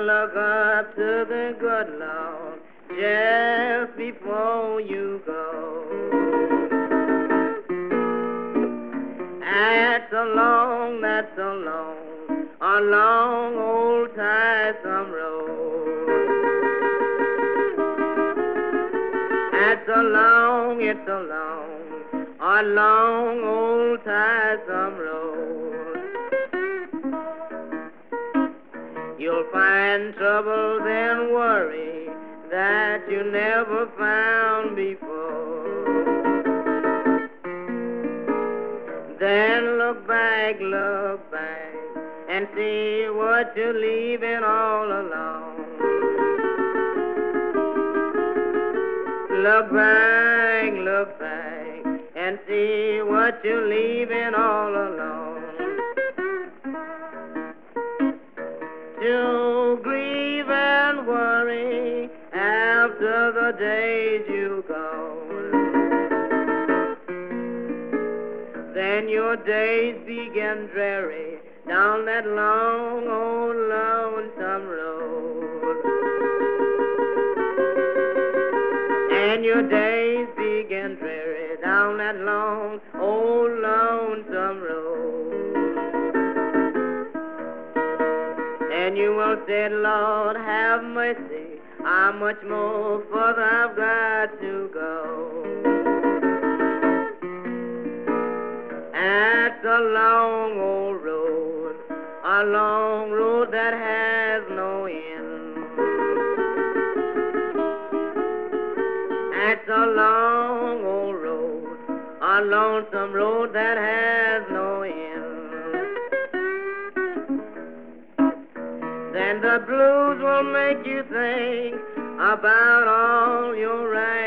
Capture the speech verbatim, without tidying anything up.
look up to the good Lord just before you go. That's a long, that's a long, a long old tiresome road. That's a long, it's a long, a long old tiresome road. You'll find troubles and worry that you never found before. Then look back, look back, and see what you're leaving all alone. Look back, look back, and see what you're leaving all alone. To grieve and worry after the days you go. Then your days begin dreary down that long, old, lonesome road. And your days begin dreary down that long, old, lonesome road. And you will say, Lord, have mercy, how much more further I've got to go. That's a long old road, a long road that has no end. That's a long old road, a lonesome road that has no end. Then the blues will make you think about all your right.